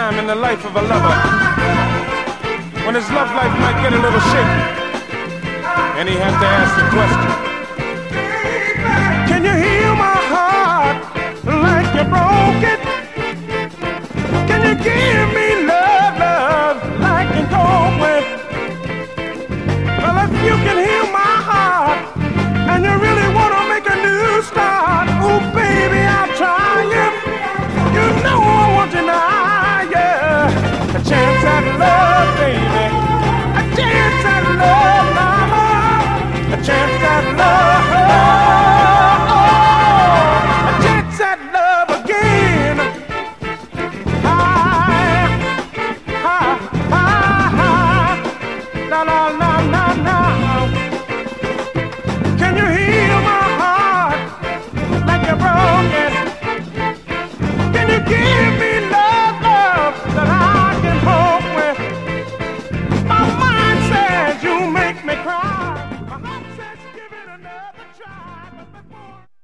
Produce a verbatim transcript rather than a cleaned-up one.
time in the life of a lover when his love life might get a little shaky, and he has to ask the question, can you heal my heart like you broke it? Can you give me love, love like you cope with? Well, if you can heal my heart and you really want to make a new start, oh baby, I'll try it. You know I want you now, yeah. A chance at love, baby. A chance at love, mama. A chance at love. A chance at love again. Hi, hi, hi, hi. La, la, la, la, la. Can you heal my heart like you broke it? Can you give me love, love that I can hope with? My mind says you make me cry. My heart says give it another try. But before